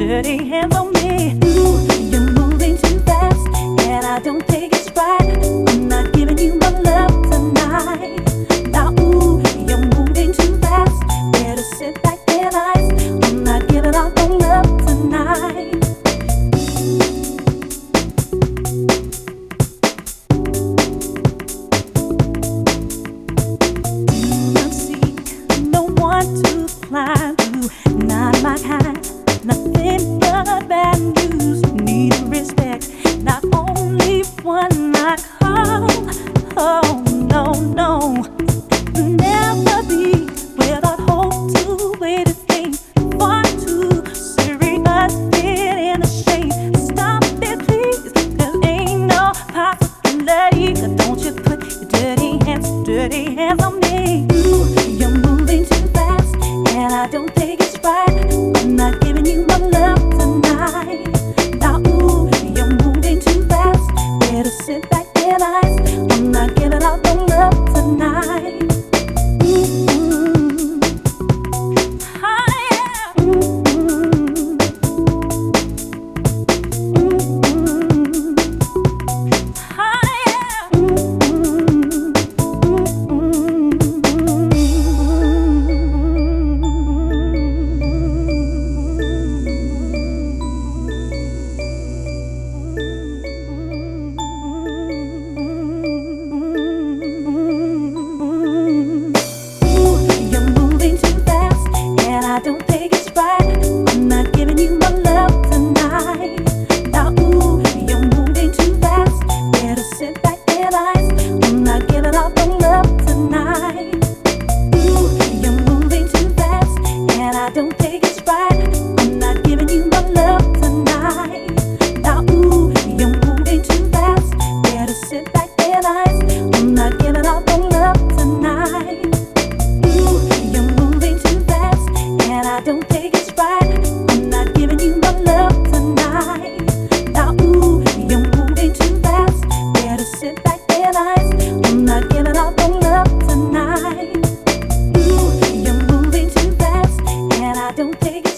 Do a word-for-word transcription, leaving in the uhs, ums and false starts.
dirty hands on me. Ooh, you're moving too fast, and I don't think it's right. I'm not giving you my love tonight. Now, ooh, you're moving too fast. Better sit back and ice. I'm not giving out no love tonight. To climb to, not my kind, nothing but bad news. Need respect, not only one I call. Oh no, no, never be without hope to wait a thing. Far too serious, get in the shade. Stop it, please. There ain't no possibility. Don't you put your dirty hands, dirty hands on me. Ooh, you're moving too fast, and I don't think it's right. I'm not giving you my love tonight. Now, ooh, you're moving too fast. Better sit back and ice. I'm not giving out no love tonight. Mm-hmm. Ah, yeah. Mm-hmm. Mm-hmm. Ah, yeah. Mm-hmm. I don't think it's right. I'm not giving you my love tonight. Now, ooh, you're moving too fast. Better sit back and ice. I'm not giving out no love tonight. Ooh, you're moving too fast, and I don't think it's right. I'm not giving you my love tonight. Now, ooh, you're moving too fast. Better sit back and ice. I'm not giving out no love tonight. Ooh, you're moving too fast, and I don't think it's right. I'm not giving you my love tonight. Now, ooh, you're moving too fast. Better sit back and ice. I'm not giving out no love tonight. Ooh, you're moving too fast, and I don't think